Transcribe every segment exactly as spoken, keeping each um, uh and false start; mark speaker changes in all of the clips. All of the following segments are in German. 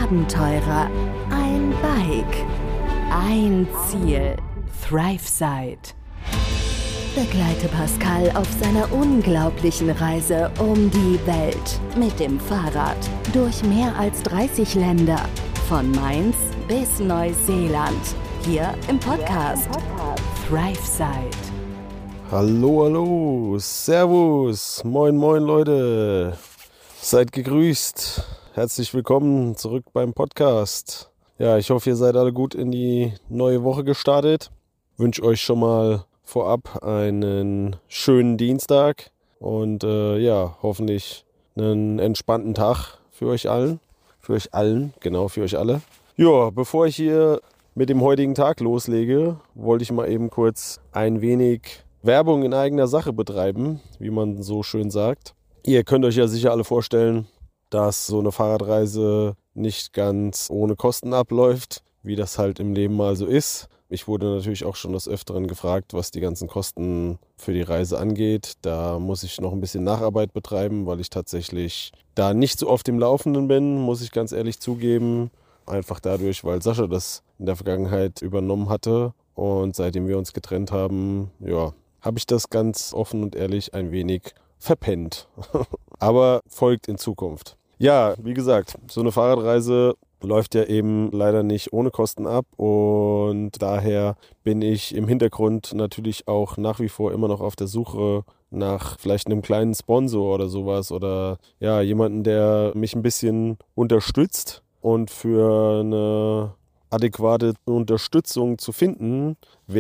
Speaker 1: Abenteurer, ein Bike, ein Ziel. ThriveSide. Begleite Pascal auf seiner unglaublichen Reise um die Welt mit dem Fahrrad durch mehr als dreißig Länder, von Mainz bis Neuseeland, hier im Podcast, hier im Podcast. ThriveSide.
Speaker 2: Hallo, hallo, servus, moin, moin Leute, seid gegrüßt, herzlich willkommen zurück beim Podcast. Ja, ich hoffe, ihr seid alle gut in die neue Woche gestartet. Wünsche euch schon mal vorab einen schönen Dienstag und äh, ja, hoffentlich einen entspannten Tag für euch allen. Für euch allen, genau, für euch alle. Ja, bevor ich hier mit dem heutigen Tag loslege, wollte ich mal eben kurz ein wenig Werbung in eigener Sache betreiben, wie man so schön sagt. Ihr könnt euch ja sicher alle vorstellen, dass so eine Fahrradreise nicht ganz ohne Kosten abläuft, wie das halt im Leben mal so ist. Ich wurde natürlich auch schon des Öfteren gefragt, was die ganzen Kosten für die Reise angeht. Da muss ich noch ein bisschen Nacharbeit betreiben, weil ich tatsächlich da nicht so oft im Laufenden bin, muss ich ganz ehrlich zugeben. Einfach dadurch, weil Sascha das in der Vergangenheit übernommen hatte. Und seitdem wir uns getrennt haben, ja, habe ich das ganz offen und ehrlich ein wenig verpennt. Aber folgt in Zukunft. Ja, wie gesagt, so eine Fahrradreise läuft ja eben leider nicht ohne Kosten ab. Und daher bin ich im Hintergrund natürlich auch nach wie vor immer noch auf der Suche nach vielleicht einem kleinen Sponsor oder sowas. Oder ja, jemanden, der mich ein bisschen unterstützt. Und für eine adäquate Unterstützung zu finden,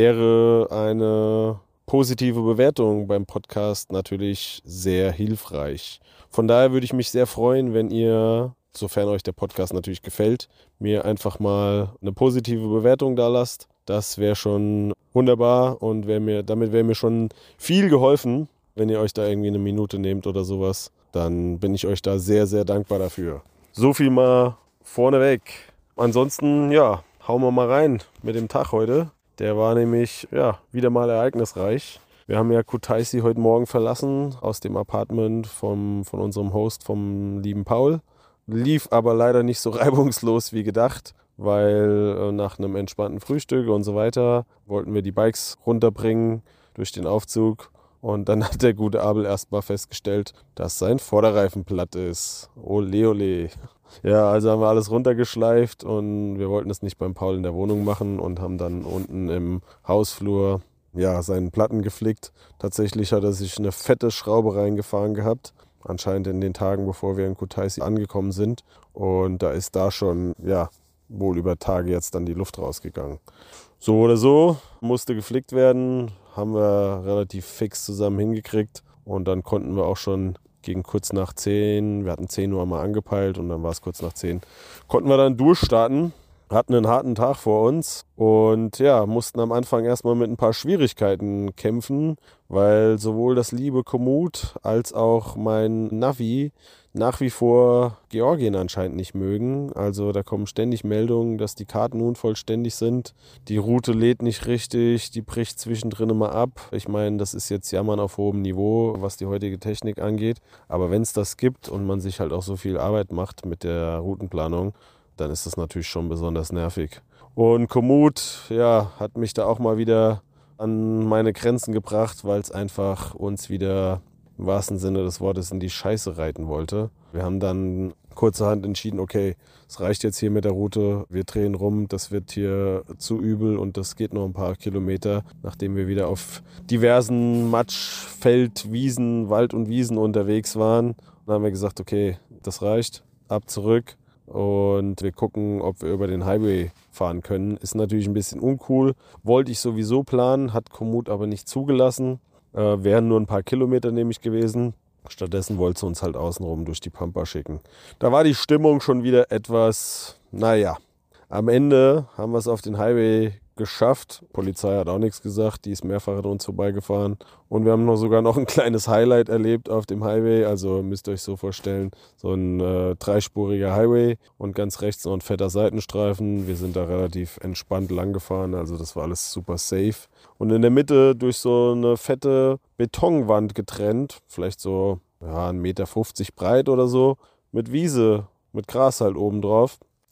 Speaker 2: wäre eine positive Bewertung beim Podcast natürlich sehr hilfreich. Von daher würde ich mich sehr freuen, wenn ihr, sofern euch der Podcast natürlich gefällt, mir einfach mal eine positive Bewertung da lasst. Das wäre schon wunderbar und wär mir, damit wäre mir schon viel geholfen. Wenn ihr euch da irgendwie eine Minute nehmt oder sowas, dann bin ich euch da sehr, sehr dankbar dafür. So viel mal vorneweg. Ansonsten, ja, hauen wir mal rein mit dem Tag heute. Der war nämlich, ja, wieder mal ereignisreich. Wir haben ja Kutaisi heute Morgen verlassen aus dem Apartment vom, von unserem Host, vom lieben Paul. Lief aber leider nicht so reibungslos wie gedacht, weil äh, nach einem entspannten Frühstück und so weiter wollten wir die Bikes runterbringen durch den Aufzug. Und dann hat der gute Abel erstmal festgestellt, dass sein Vorderreifen platt ist. Ole, ole. Ja, also haben wir alles runtergeschleift und wir wollten es nicht beim Paul in der Wohnung machen und haben dann unten im Hausflur ja, seinen Platten geflickt. Tatsächlich hat er sich eine fette Schraube reingefahren gehabt, anscheinend in den Tagen, bevor wir in Kutaisi angekommen sind. Und da ist da schon, ja, wohl über Tage jetzt dann die Luft rausgegangen. So oder so, musste geflickt werden, haben wir relativ fix zusammen hingekriegt und dann konnten wir auch schon gegen kurz nach zehn, wir hatten zehn Uhr mal angepeilt und dann war es kurz nach zehn, konnten wir dann durchstarten, hatten einen harten Tag vor uns und ja, mussten am Anfang erstmal mit ein paar Schwierigkeiten kämpfen, weil sowohl das liebe Komoot als auch mein Navi nach wie vor Georgien anscheinend nicht mögen. Also da kommen ständig Meldungen, dass die Karten unvollständig sind. Die Route lädt nicht richtig, die bricht zwischendrin immer ab. Ich meine, das ist jetzt Jammern auf hohem Niveau, was die heutige Technik angeht. Aber wenn es das gibt und man sich halt auch so viel Arbeit macht mit der Routenplanung, dann ist das natürlich schon besonders nervig. Und Komoot, ja, hat mich da auch mal wieder an meine Grenzen gebracht, weil es einfach uns wieder im wahrsten Sinne des Wortes in die Scheiße reiten wollte. Wir haben dann kurzerhand entschieden, okay, es reicht jetzt hier mit der Route, wir drehen rum, das wird hier zu übel und das geht noch ein paar Kilometer, nachdem wir wieder auf diversen Matsch-, Feld-, Wiesen, Wald- und Wiesen unterwegs waren. Dann haben wir gesagt, okay, das reicht, ab zurück und wir gucken, ob wir über den Highway fahren können. Ist natürlich ein bisschen uncool, wollte ich sowieso planen, hat Komoot aber nicht zugelassen. Äh, wären nur ein paar Kilometer nämlich gewesen. Stattdessen wollte sie uns halt außenrum durch die Pampa schicken. Da war die Stimmung schon wieder etwas, naja. Am Ende haben wir es auf den Highway geschafft. Die Polizei hat auch nichts gesagt, die ist mehrfach an uns vorbeigefahren. Und wir haben noch sogar noch ein kleines Highlight erlebt auf dem Highway. Also müsst ihr euch so vorstellen, so ein äh, dreispuriger Highway und ganz rechts noch ein fetter Seitenstreifen. Wir sind da relativ entspannt lang gefahren, also das war alles super safe. Und in der Mitte durch so eine fette Betonwand getrennt, vielleicht so ja, ein Meter fünfzig breit oder so, mit Wiese, mit Gras halt oben drauf.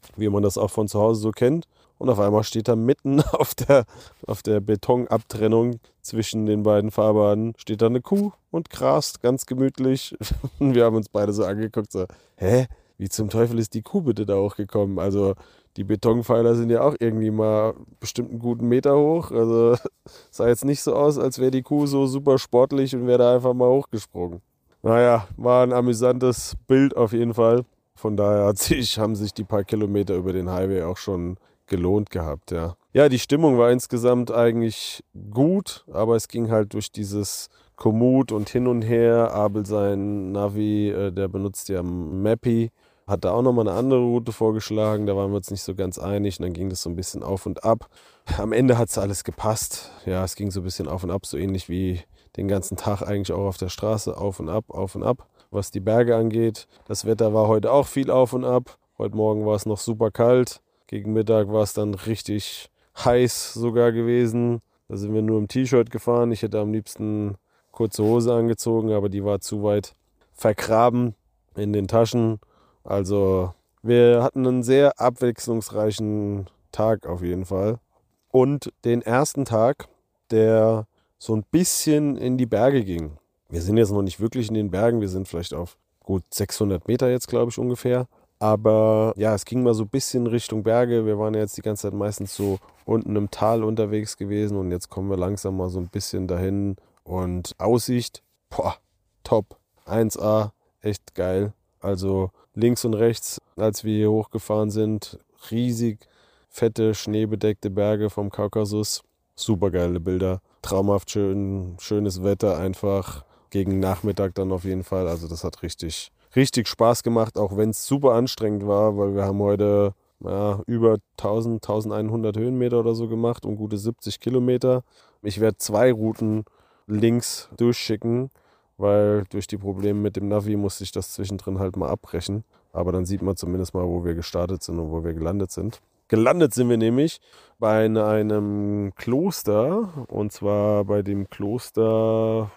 Speaker 2: wie man das auch von zu Hause so kennt. Und auf einmal steht da mitten auf der, auf der Betonabtrennung zwischen den beiden Fahrbahnen, steht da eine Kuh und grast ganz gemütlich. Und wir haben uns beide so angeguckt, so, hä, wie zum Teufel ist die Kuh bitte da hochgekommen? Also die Betonpfeiler sind ja auch irgendwie mal bestimmt einen guten Meter hoch. Also sah jetzt nicht so aus, als wäre die Kuh so super sportlich und wäre da einfach mal hochgesprungen. Naja, war ein amüsantes Bild auf jeden Fall. Von daher hat sich, haben sich die paar Kilometer über den Highway auch schon gelohnt gehabt, ja. Ja, die Stimmung war insgesamt eigentlich gut, aber es ging halt durch dieses Komoot und hin und her. Abel, sein Navi, äh, der benutzt ja Mappy, hat da auch nochmal eine andere Route vorgeschlagen, da waren wir uns nicht so ganz einig und dann ging das so ein bisschen auf und ab. Am Ende hat es alles gepasst. Ja, es ging so ein bisschen auf und ab, so ähnlich wie den ganzen Tag eigentlich auch auf der Straße, auf und ab, auf und ab, was die Berge angeht. Das Wetter war heute auch viel auf und ab. Heute Morgen war es noch super kalt. Gegen Mittag war es dann richtig heiß sogar gewesen. Da sind wir nur im T-Shirt gefahren. Ich hätte am liebsten kurze Hose angezogen, aber die war zu weit vergraben in den Taschen. Also wir hatten einen sehr abwechslungsreichen Tag auf jeden Fall. Und den ersten Tag, der so ein bisschen in die Berge ging. Wir sind jetzt noch nicht wirklich in den Bergen. Wir sind vielleicht auf gut sechshundert Meter jetzt, glaube ich, ungefähr. Aber ja, es ging mal so ein bisschen Richtung Berge. Wir waren ja jetzt die ganze Zeit meistens so unten im Tal unterwegs gewesen und jetzt kommen wir langsam mal so ein bisschen dahin. Und Aussicht, boah, top, eins A, echt geil. Also links und rechts, als wir hier hochgefahren sind, riesig fette, schneebedeckte Berge vom Kaukasus. Super geile Bilder, traumhaft schön, schönes Wetter einfach. Gegen Nachmittag dann auf jeden Fall. Also das hat richtig... Richtig Spaß gemacht, auch wenn es super anstrengend war, weil wir haben heute ja, über tausend, eintausendeinhundert Höhenmeter oder so gemacht und gute siebzig Kilometer. Ich werde zwei Routen links durchschicken, weil durch die Probleme mit dem Navi musste ich das zwischendrin halt mal abbrechen. Aber dann sieht man zumindest mal, wo wir gestartet sind und wo wir gelandet sind. Gelandet sind wir nämlich bei einem Kloster, und zwar bei dem Kloster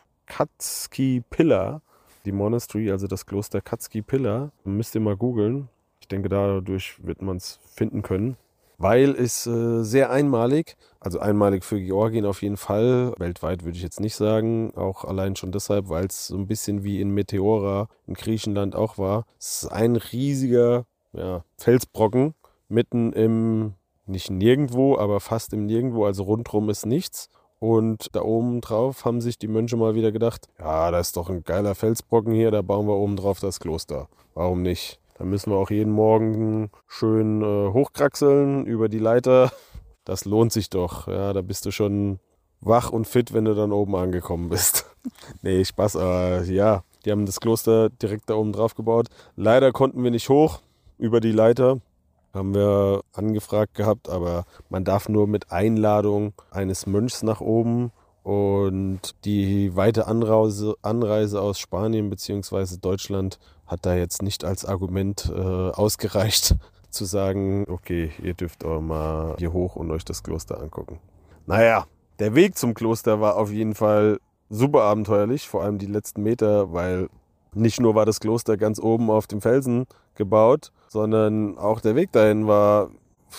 Speaker 2: Katski Pillar. Die Monastery, also das Kloster Katski Pillar, müsst ihr mal googeln. Ich denke, dadurch wird man es finden können. Weil es äh, sehr einmalig, also einmalig für Georgien auf jeden Fall, weltweit würde ich jetzt nicht sagen, auch allein schon deshalb, weil es so ein bisschen wie in Meteora in Griechenland auch war. Es ist ein riesiger ja, Felsbrocken mitten im, nicht nirgendwo, aber fast im Nirgendwo, also rundherum ist nichts. Und da oben drauf haben sich die Mönche mal wieder gedacht, ja, da ist doch ein geiler Felsbrocken hier, da bauen wir oben drauf das Kloster. Warum nicht? Da müssen wir auch jeden Morgen schön äh, hochkraxeln über die Leiter. Das lohnt sich doch. Ja, da bist du schon wach und fit, wenn du dann oben angekommen bist. Nee, Spaß, aber ja, die haben das Kloster direkt da oben drauf gebaut. Leider konnten wir nicht hoch über die Leiter. Haben wir angefragt gehabt, aber man darf nur mit Einladung eines Mönchs nach oben und die weite Anreise, Anreise aus Spanien bzw. Deutschland hat da jetzt nicht als Argument äh, ausgereicht, zu sagen, okay, ihr dürft auch mal hier hoch und euch das Kloster angucken. Naja, der Weg zum Kloster war auf jeden Fall super abenteuerlich, vor allem die letzten Meter, weil nicht nur war das Kloster ganz oben auf dem Felsen gebaut, sondern auch der Weg dahin war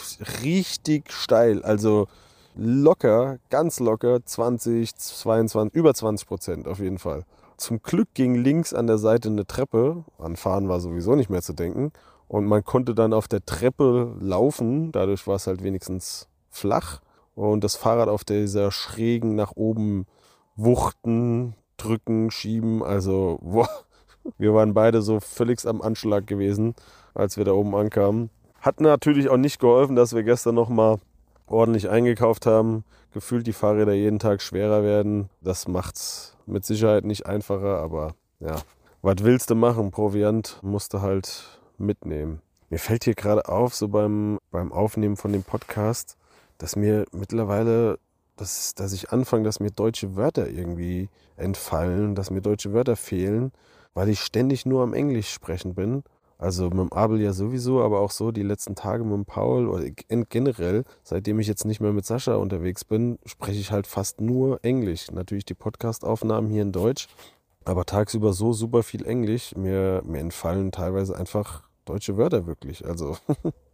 Speaker 2: richtig steil. Also locker, ganz locker, zwanzig, zweiundzwanzig, über zwanzig Prozent auf jeden Fall. Zum Glück ging links an der Seite eine Treppe. An Fahren war sowieso nicht mehr zu denken. Und man konnte dann auf der Treppe laufen. Dadurch war es halt wenigstens flach. Und das Fahrrad auf dieser schrägen nach oben wuchten, drücken, schieben. Also, boah. Wir waren beide so völlig am Anschlag gewesen, als wir da oben ankamen. Hat natürlich auch nicht geholfen, dass wir gestern nochmal ordentlich eingekauft haben. Gefühlt die Fahrräder jeden Tag schwerer werden. Das macht's mit Sicherheit nicht einfacher, aber ja, was willst du machen? Proviant musst du halt mitnehmen. Mir fällt hier gerade auf, so beim, beim Aufnehmen von dem Podcast, dass mir mittlerweile, dass, dass ich anfange, dass mir deutsche Wörter irgendwie entfallen, dass mir deutsche Wörter fehlen, weil ich ständig nur am Englisch sprechen bin. Also mit dem Abel ja sowieso, aber auch so die letzten Tage mit dem Paul oder generell, seitdem ich jetzt nicht mehr mit Sascha unterwegs bin, spreche ich halt fast nur Englisch. Natürlich die Podcast-Aufnahmen hier in Deutsch, aber tagsüber so super viel Englisch. Mir, mir entfallen teilweise einfach deutsche Wörter wirklich. Also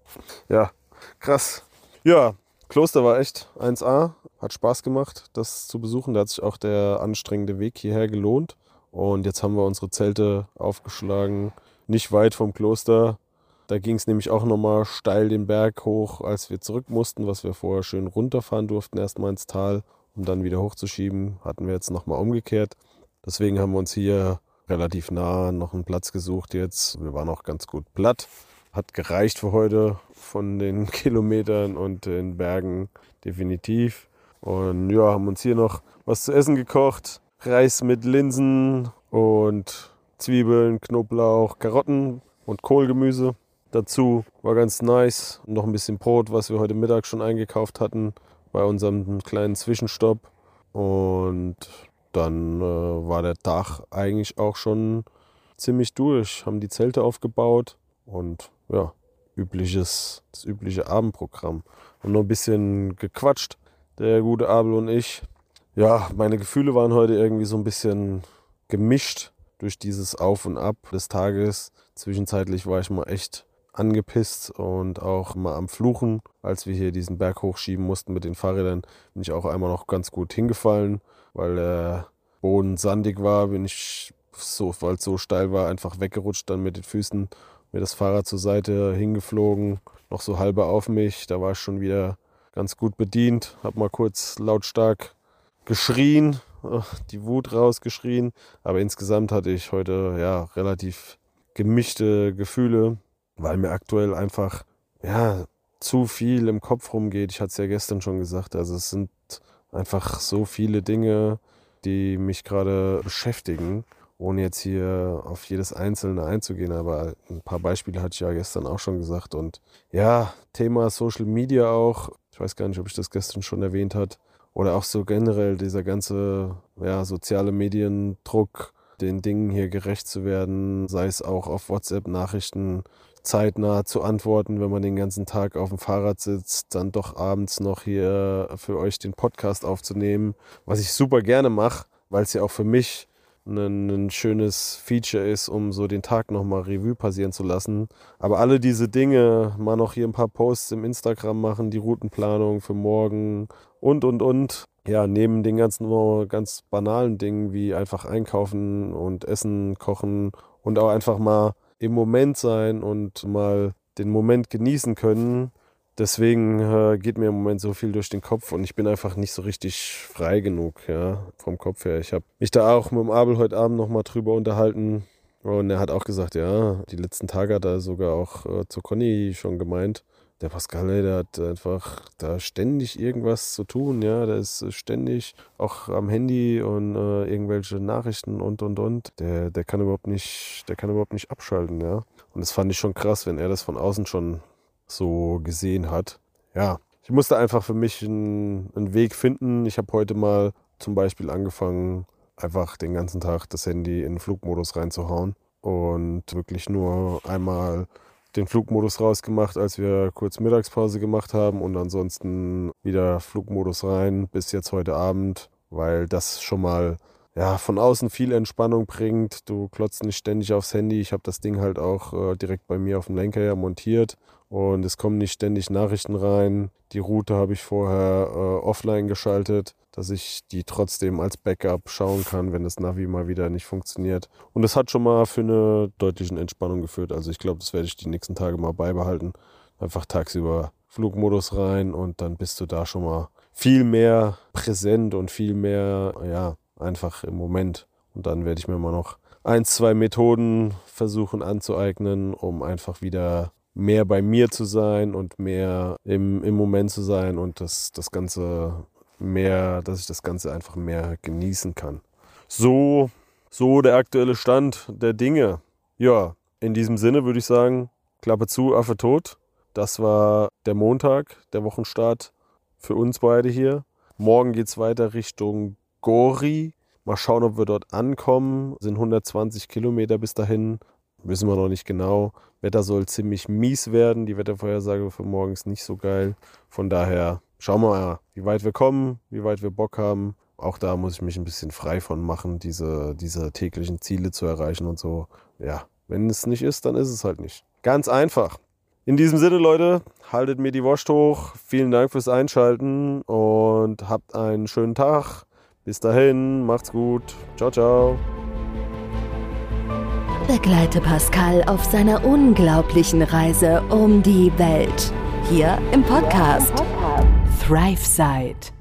Speaker 2: Ja, krass. Ja, Kloster war echt eins A. Hat Spaß gemacht, das zu besuchen. Da hat sich auch der anstrengende Weg hierher gelohnt. Und jetzt haben wir unsere Zelte aufgeschlagen, nicht weit vom Kloster. Da ging es nämlich auch nochmal steil den Berg hoch, als wir zurück mussten, was wir vorher schön runterfahren durften, erstmal ins Tal, um dann wieder hochzuschieben. Hatten wir jetzt nochmal umgekehrt. Deswegen haben wir uns hier relativ nah noch einen Platz gesucht jetzt. Wir waren auch ganz gut platt. Hat gereicht für heute von den Kilometern und den Bergen definitiv. Und ja, haben uns hier noch was zu essen gekocht. Reis mit Linsen und Zwiebeln, Knoblauch, Karotten und Kohlgemüse. Dazu war ganz nice. Noch ein bisschen Brot, was wir heute Mittag schon eingekauft hatten bei unserem kleinen Zwischenstopp. Und dann äh, war der Tag eigentlich auch schon ziemlich durch. Haben die Zelte aufgebaut und ja, übliches, das übliche Abendprogramm. Haben noch ein bisschen gequatscht, der gute Abel und ich. Ja, meine Gefühle waren heute irgendwie so ein bisschen gemischt durch dieses Auf und Ab des Tages. Zwischenzeitlich war ich mal echt angepisst und auch mal am Fluchen. Als wir hier diesen Berg hochschieben mussten mit den Fahrrädern, bin ich auch einmal noch ganz gut hingefallen, weil der Boden sandig war, bin ich, so, weil es so steil war, einfach weggerutscht, dann mit den Füßen, mir das Fahrrad zur Seite hingeflogen, noch so halber auf mich. Da war ich schon wieder ganz gut bedient, hab mal kurz lautstark geschrien, die Wut rausgeschrien, aber insgesamt hatte ich heute ja relativ gemischte Gefühle, weil mir aktuell einfach ja zu viel im Kopf rumgeht. Ich hatte es ja gestern schon gesagt, also es sind einfach so viele Dinge, die mich gerade beschäftigen, ohne jetzt hier auf jedes Einzelne einzugehen, aber ein paar Beispiele hatte ich ja gestern auch schon gesagt. Und ja, Thema Social Media auch, ich weiß gar nicht, ob ich das gestern schon erwähnt habe, oder auch so generell dieser ganze ja, soziale Mediendruck, den Dingen hier gerecht zu werden, sei es auch auf WhatsApp-Nachrichten zeitnah zu antworten, wenn man den ganzen Tag auf dem Fahrrad sitzt, dann doch abends noch hier für euch den Podcast aufzunehmen, was ich super gerne mache, weil es ja auch für mich ein, ein schönes Feature ist, um so den Tag nochmal Revue passieren zu lassen. Aber alle diese Dinge, mal noch hier ein paar Posts im Instagram machen, die Routenplanung für morgen und, und, und. Ja, neben den ganzen nur ganz banalen Dingen wie einfach einkaufen und essen, kochen und auch einfach mal im Moment sein und mal den Moment genießen können. Deswegen äh, geht mir im Moment so viel durch den Kopf und ich bin einfach nicht so richtig frei genug, ja, vom Kopf her. Ich habe mich da auch mit dem Abel heute Abend nochmal drüber unterhalten und er hat auch gesagt, ja, die letzten Tage hat er sogar auch äh, zu Conny schon gemeint. Der Pascal, der hat einfach da ständig irgendwas zu tun, ja, der ist ständig auch am Handy und äh, irgendwelche Nachrichten und und und. Der, der kann überhaupt nicht, der kann überhaupt nicht abschalten, ja. Und das fand ich schon krass, wenn er das von außen schon so gesehen hat. Ja, ich musste einfach für mich einen, einen Weg finden. Ich habe heute mal zum Beispiel angefangen, einfach den ganzen Tag das Handy in den Flugmodus reinzuhauen und wirklich nur einmal den Flugmodus rausgemacht, als wir kurz Mittagspause gemacht haben und ansonsten wieder Flugmodus rein bis jetzt heute Abend, weil das schon mal ja, von außen viel Entspannung bringt. Du klotzt nicht ständig aufs Handy. Ich habe das Ding halt auch äh, direkt bei mir auf dem Lenker ja montiert und es kommen nicht ständig Nachrichten rein. Die Route habe ich vorher äh, offline geschaltet, dass ich die trotzdem als Backup schauen kann, wenn das Navi mal wieder nicht funktioniert. Und das hat schon mal für eine deutliche Entspannung geführt. Also ich glaube, das werde ich die nächsten Tage mal beibehalten. Einfach tagsüber Flugmodus rein und dann bist du da schon mal viel mehr präsent und viel mehr, ja, einfach im Moment. Und dann werde ich mir mal noch ein, zwei Methoden versuchen anzueignen, um einfach wieder mehr bei mir zu sein und mehr im, im Moment zu sein und das, das Ganze mehr, dass ich das Ganze einfach mehr genießen kann. So, so der aktuelle Stand der Dinge. Ja, in diesem Sinne würde ich sagen, Klappe zu, Affe tot. Das war der Montag, der Wochenstart für uns beide hier. Morgen geht es weiter Richtung Gori. Mal schauen, ob wir dort ankommen. Sind hundertzwanzig Kilometer bis dahin. Wissen wir noch nicht genau. Wetter soll ziemlich mies werden. Die Wettervorhersage für morgen ist nicht so geil. Von daher schauen wir mal, wie weit wir kommen, wie weit wir Bock haben. Auch da muss ich mich ein bisschen frei von machen, diese, diese täglichen Ziele zu erreichen und so. Ja, wenn es nicht ist, dann ist es halt nicht. Ganz einfach. In diesem Sinne, Leute, haltet mir die Wurst hoch. Vielen Dank fürs Einschalten und habt einen schönen Tag. Bis dahin, macht's gut. Ciao, ciao.
Speaker 1: Begleite Pascal auf seiner unglaublichen Reise um die Welt. Hier im Podcast ThriveSide.